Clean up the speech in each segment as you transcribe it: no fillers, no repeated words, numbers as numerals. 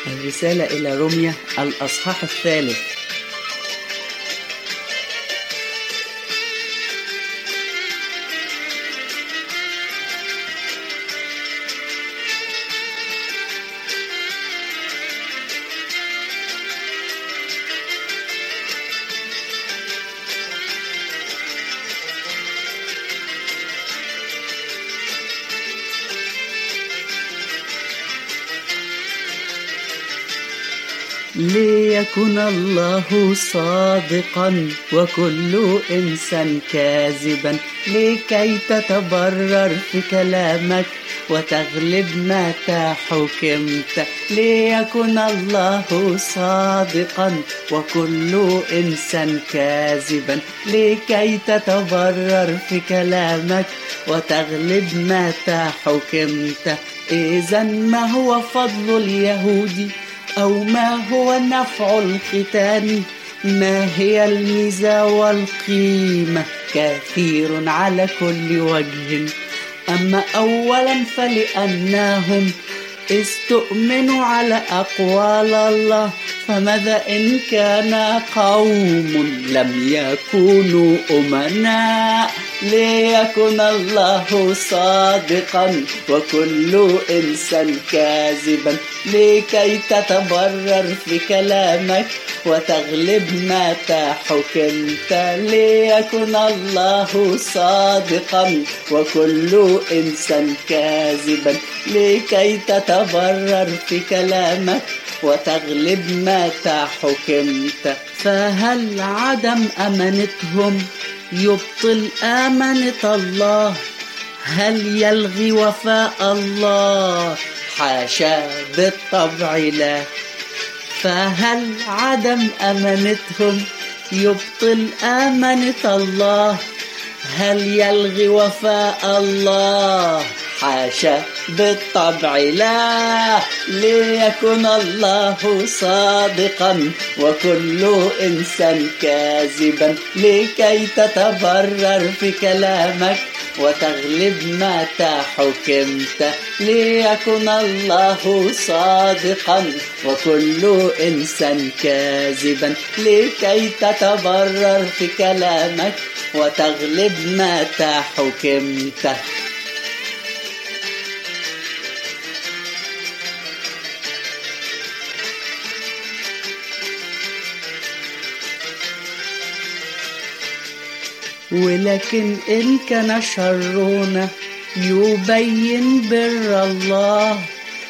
الرسالة إلى روميا الأصحاح 3. ليكن الله صادقا وكل إنسان كاذبا، لكي تتبرر في كلامك وتغلب متى حكمت. ليكن الله صادقا وكل إنسان كاذبا، لكي تتبرر في كلامك وتغلب متى حكمت. إذن ما هو فضل اليهودي أو ما هو نفع الختان؟ ما هي الميزة والقيمة؟ كثير على كل وجه. أما أولا فلأنهم استؤمنوا على أقوال الله، فماذا إن كان قوم لم يكونوا أمناء؟ ليكن الله صادقا وكل إنسان كاذبا، لكي تتبرر في كلامك وتغلب متى حكمت. ليكن الله صادقا وكل إنسان كاذبا، لكي تتبرر في كلامك وتغلب متى حكمت. فهل عدم أمانتهم يبطل أمانة الله؟ هل يلغي وفاء الله؟ حاشا، بالطبع لا. فهل عدم أمانتهم يبطل أمانة الله؟ هل يلغي وفاء الله؟ حاشا، بالطبع لا. ليكن الله صادقا وكل إنسان كاذبا، لكي تتبرر في كلامك وتغلب متى حكمت. ليكن الله صادقا وكل إنسان كاذبا، لكي تتبرر في كلامك وتغلب متى حكمت. ولكن إن كان شرنا يبين بر الله،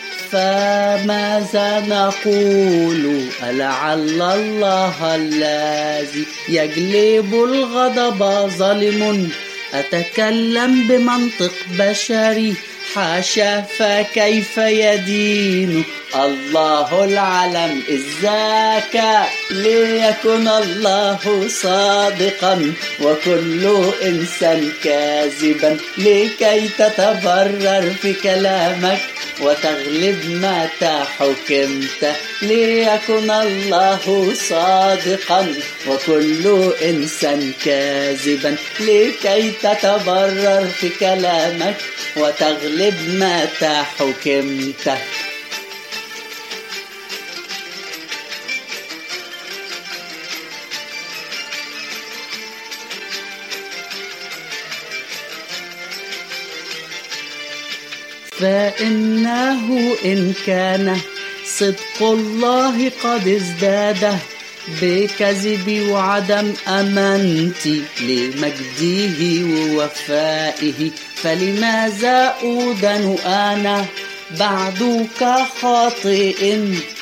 فماذا نقول؟ ألعل الله الذي يجلب الغضب ظالم؟ أتكلم بمنطق بشري؟ حاشا، فكيف يدين الله العالم إذ ذاك؟ ليكن الله صادقا وكل إنسان كاذبا، لكي تتبرر في كلامك وتغلب متى حكمت. ليكن الله صادقا وكل إنسان كاذبا، لكي تتبرر في كلامك وتغلب متى حكمت. فإنه إن كان صدق الله قد ازداد بكذب وعدم أمانتي لمجده ووفائه، فلماذا أودن أنا بعد كخاطئ؟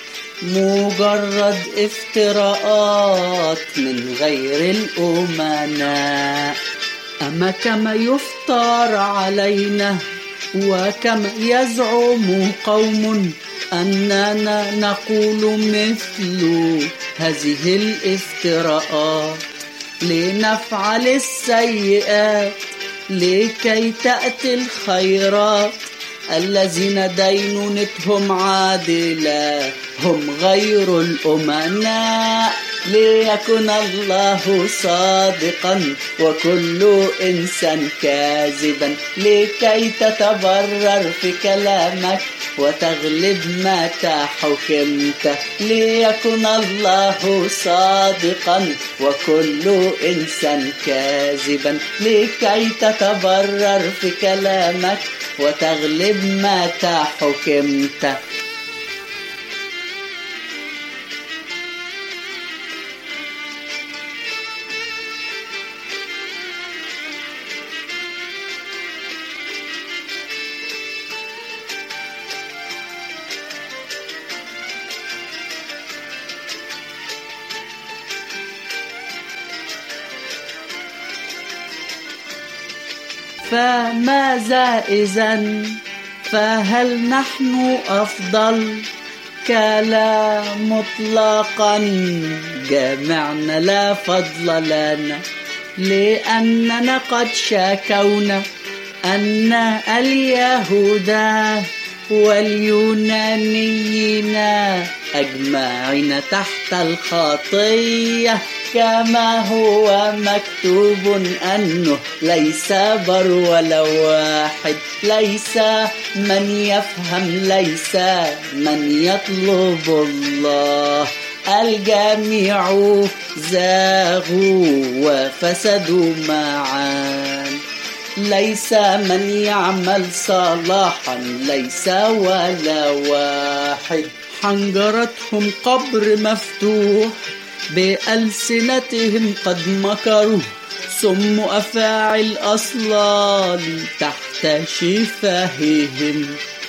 مجرد افتراءات من غير الأمناء. أما كما يفتر علينا وكما يزعم قوم أننا نقول مثل هذه الافتراءات، لنفعل السيئات لكي تأتي الخيرات. الذين دينونتهم عادلة هم غير الأمناء، ليكن الله صادقا وكل إنسان كاذبا، لكي تتبرر في كلامك وتغلب متى حكمت. ليكن الله صادقا وكل إنسان كاذبا، لكي تتبرر في كلامك وتغلب متى حكمت. فماذا إذن؟ فهل نحن أفضل؟ كلام مطلقا جميعنا لا فضل لنا، لأننا قد شكونا أن اليهود واليونانيين أجمعين تحت الخطية، كما هو مكتوب أنه ليس بر ولا واحد، ليس من يفهم، ليس من يطلب الله. الجميع زاغوا وفسدوا معا، ليس من يعمل صلاحا، ليس ولا واحد. حنجرتهم قبر مفتوح، بألسنتهم قد مكروا، سم أفاعي الأصلال تحت شفاههم،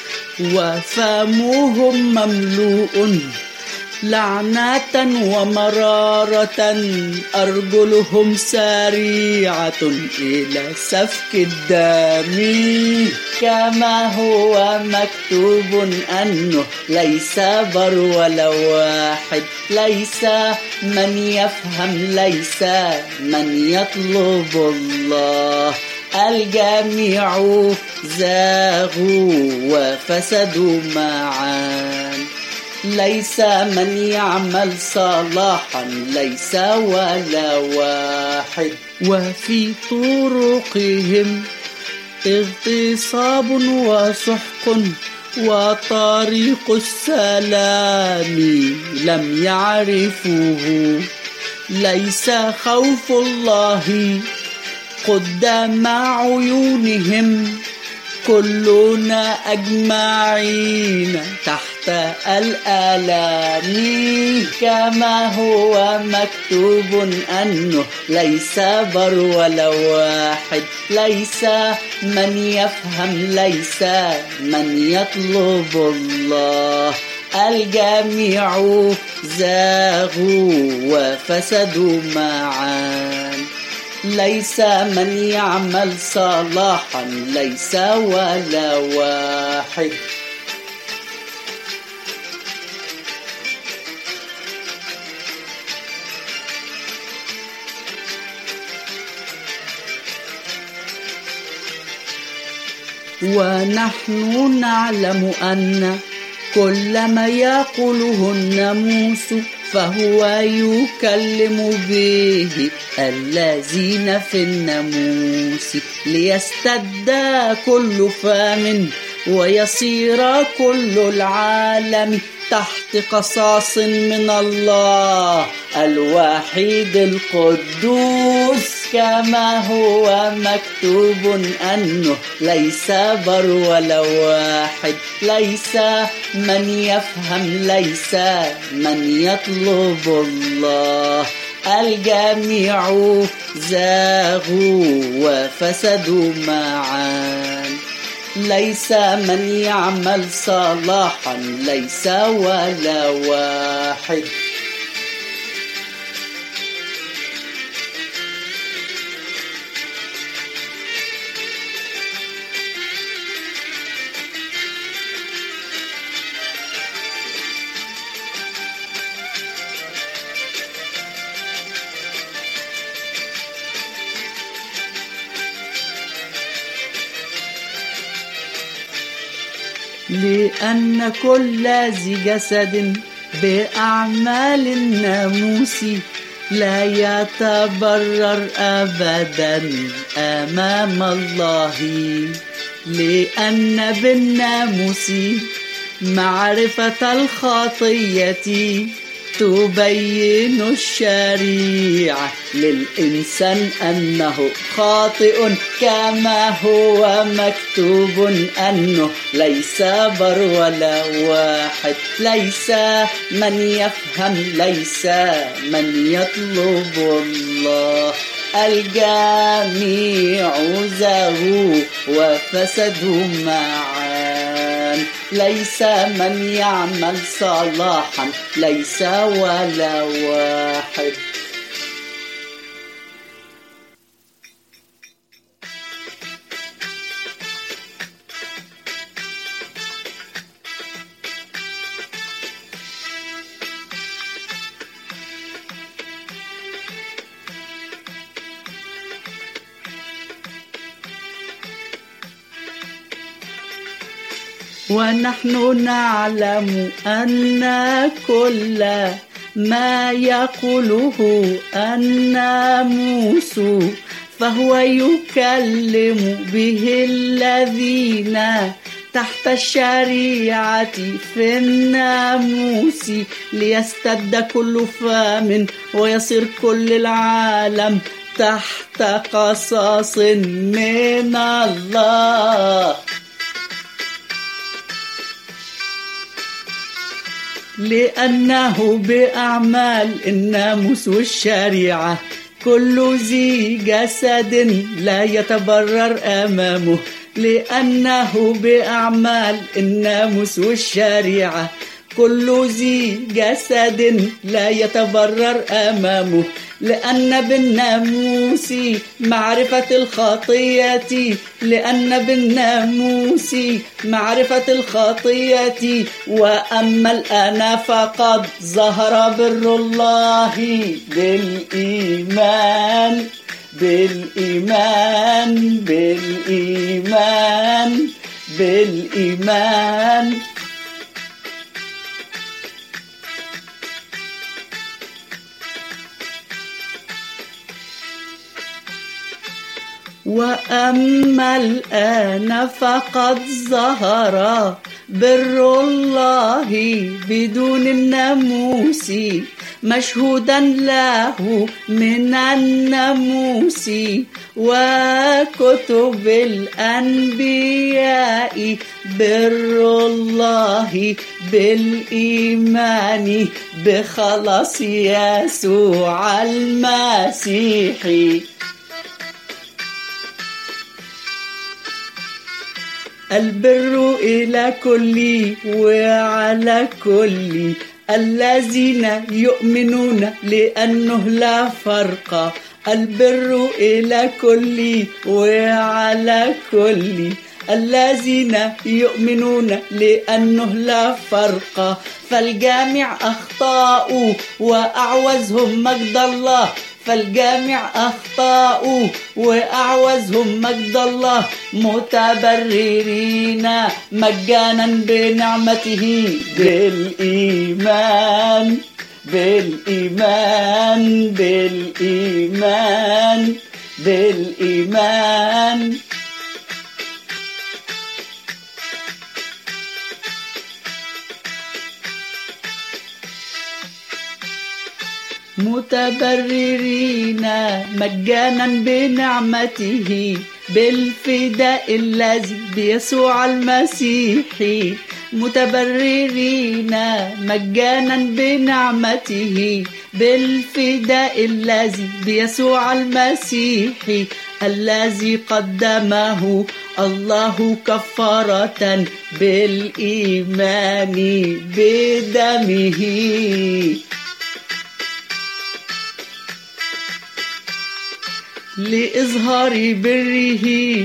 وفمهم مملوء لعنة ومرارة، أرجلهم سريعة إلى سفك الدم، كما هو مكتوب أنه ليس بر ولا واحد، ليس من يفهم، ليس من يطلب الله. الجميع زاغوا وفسدوا معا، ليس من يعمل صلاحا، ليس ولا واحد. وفي طرقهم اغتصاب وسحق، وطريق السلام لم يعرفوه. ليس خوف الله قدام عيونهم، كلنا أجمعين تحت الآلام، كما هو مكتوب أنه ليس بر ولا واحد، ليس من يفهم، ليس من يطلب الله. الجميع زاغوا وفسدوا معا، ليس من يعمل صلاحا، ليس ولا واحد. ونحن نعلم أن كل ما يقوله الناموس فهو يكلم به الذين في الناموس، ليستد كل فم ويصير كل العالم تحت قصاص من الله الوحيد القدوس، كما هو مكتوب أنه ليس بر ولا واحد، ليس من يفهم، ليس من يطلب الله. الجميع زاغوا وفسدوا معا، ليس من يعمل صلاحا، ليس ولا واحد. لأن كل ذي جسد بأعمال الناموس لا يتبرر أبدا أمام الله، لأن بالناموس معرفة الخطية تبين الشريعة للإنسان أنه خاطئ، كما هو مكتوب أنه ليس بر ولا واحد، ليس من يفهم، ليس من يطلب الله. الجميع زاغوا وفسدوا معا، ليس من يعمل صلاحا، ليس ولا واحد. ونحن نعلم أن كل ما يقوله الناموس فهو يكلم به الذين تحت الشريعة في الناموس، ليستد كل فم ويصير كل العالم تحت قصاص من الله. لأنه بأعمال الناموس والشريعة كل ذي جسد لا يتبرر أمامه، لأنه بأعمال الناموس والشريعة كل ذي جسد لا يتبرر أمامه، لأن بالناموس معرفة الخطية، لأن بالناموس معرفة الخطية. وأما الآن فقد ظهر بر الله بالإيمان بالإيمان بالإيمان بالإيمان. وأما الآن فقد ظهر بر الله بدون الناموس، مشهودا له من الناموس وكتب الأنبياء، بر الله بالإيمان بخلاص يسوع المسيح. البر إلى كل وعلى كل الذين يؤمنون، لأنه لا فرق. البر إلى كل وعلى كل الذين يؤمنون، لأنه لا فرق. فالجامع أخطاؤوا وأعوزهم مجد الله، فالجامع أخطاؤوا وأعوزهم مجد الله، متبررين مجانا بنعمته بالإيمان بالإيمان بالإيمان بالإيمان. متبررين مجانا بنعمته بالفداء الذي بيسوع المسيح، متبررين مجانا بنعمته بالفداء الذي بيسوع المسيح، الذي قدمه الله كفارة بالإيمان بدمه. لإظهار بره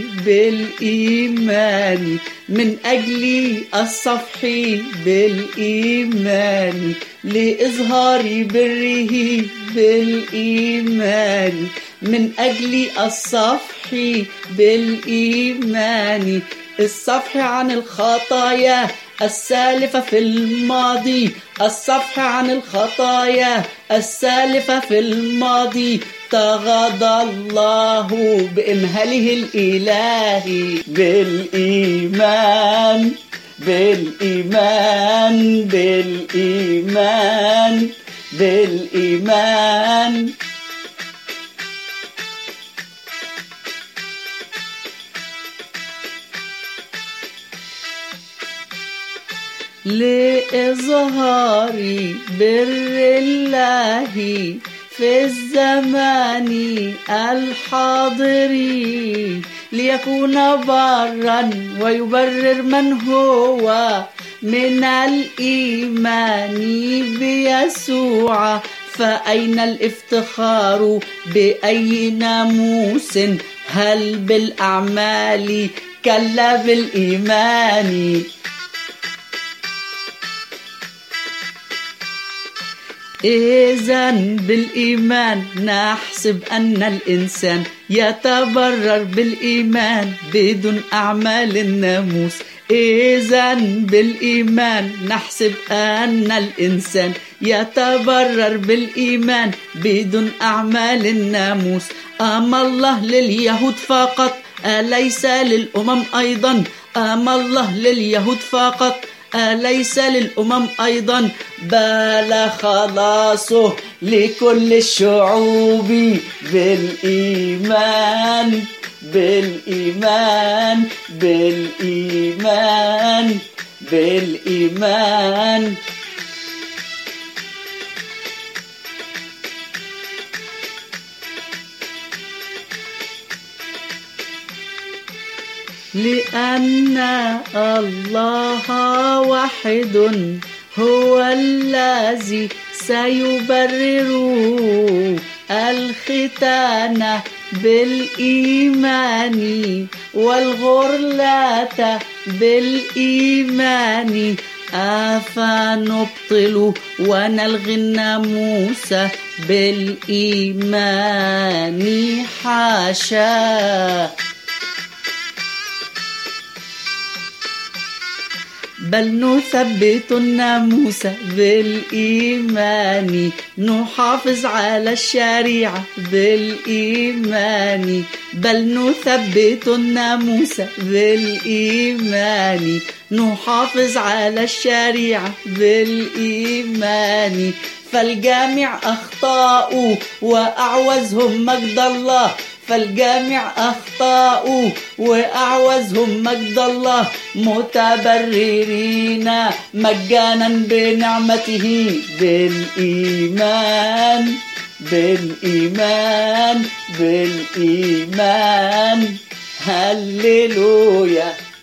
بالإيمان من أجل الصفح بالإيمان، لإظهار بره بالإيمان من أجل الصفح بالإيمان. الصفح عن الخطايا السالفة في الماضي، الصفح عن الخطايا السالفة في الماضي. تغاضى الله بإمهاله الإلهي بالإيمان بالإيمان بالإيمان بالإيمان. لإظهار بر الله في الزمان الحاضر، ليكون برا ويبرر من هو من الإيمان بيسوع. فأين الافتخار بأي ناموس؟ هل بالأعمال؟ كلا بالإيمان. إذن بالإيمان نحسب أن الإنسان يتبرر بالإيمان بدون أعمال الناموس. إذن بالإيمان نحسب أن الإنسان يتبرر بالإيمان بدون أعمال الناموس. أما الله لليهود فقط أليس للأمم أيضا؟ أما الله لليهود فقط أليس للأمم أيضا؟ بل خلاصه لكل الشعوب بالإيمان بالإيمان بالإيمان بالإيمان. لأن الله واحد هو الذي سيبرر الختان بالإيمان والغرلة بالإيمان. أفنبطل ونلغي الناموس بالإيمان؟ حاشا. بل نثبت الناموس بالإيمان، نحافظ على الشريعة بالإيمان. بل نثبت الناموس بالإيمان، نحافظ على الشريعة بالإيمان. فالجامع أخطاء وأعوزهم مجد الله، فالجامع أخطاء وأعوزهم مجد الله، متبررين مجانا بنعمته بالإيمان بالإيمان بالإيمان. هللويا.